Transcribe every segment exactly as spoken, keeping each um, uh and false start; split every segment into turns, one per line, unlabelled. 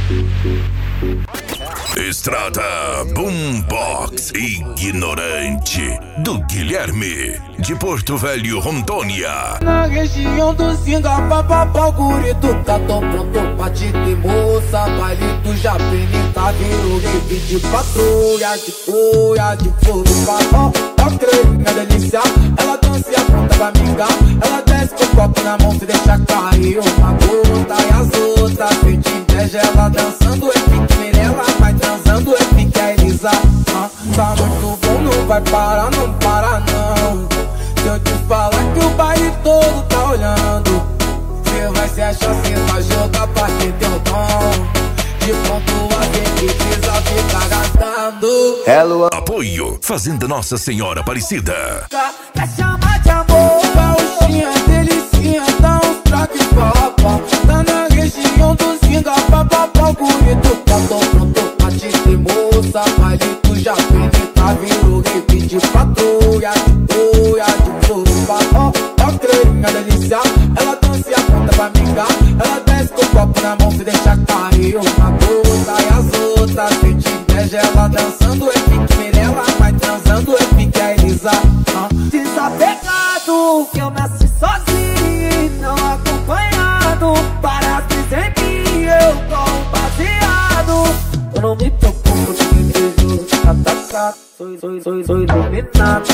Estrada Boombox Ignorante do Guilherme de Porto Velho, Rondônia.
Na região do Zinga, papapá, o gurito tá tão pronto pra te ter moça. Baile do Japini tá virou rave de patrulha, de folha, de fogo, ó, ó, creio, minha delícia. Ela dança e aponta pra mingar. Ela desce com o copo na mão, se deixa cair uma gota e as outras. Se te inveja, ela dançando é pique Mirella, vai transando é pique a Elisa. Ah, tá muito bom, não vai parar, não para não. Se eu te falar que o baile todo tá olhando, cê vai se achar, cê vai jogar pra ter teu dom. De pronto a gente precisa ficar gastando.
Hello. Apoio Fazenda Nossa Senhora Aparecida.
Quer chamar de amor, gauchinha, delicinha, dá uns traques papa. Tá na região do Zinga, papapá, o gurito tá tão pronto pra te ter moça. Baile do Japini tá virou rave de patrulha, de folha, de fogo, ó, ó, creio, minha delícia. Ela dança e aponta pra mingar. Ela desce com o copo na mão, se deixa cair uma gota e as outras. Se te inveja, ela dançando é pique Mirella, vai transando é pique a Elisa. Ah.
Desapegado, que eu nasci sozinho, não acompanhado. Para dizer que eu tô baseado. Eu não me preocupo de me beijo atacado. Sou, sou, sou, sou iluminado.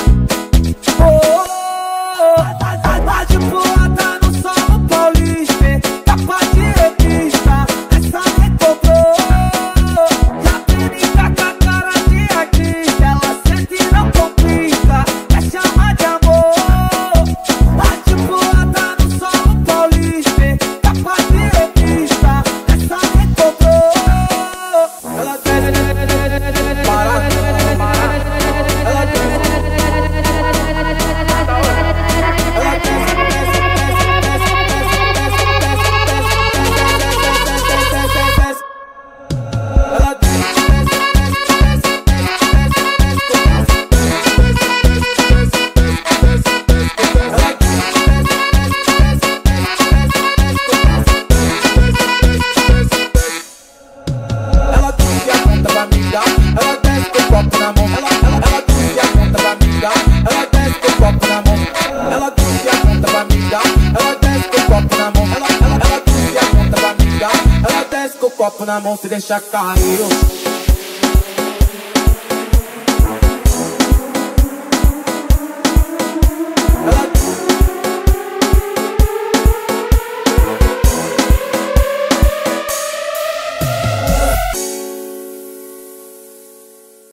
Oh, tá, tá, tá de porrada no solo paulista. Capa de revista, essa me cobrou. Já penica com a cara de artista. Ela sente e não complica, quer chamar de amor. Tá de porrada no solo paulista. Capa de revista, essa me cobrou.
Ela desce, para, para. Ela desce. Copo na mão, se deixa cair.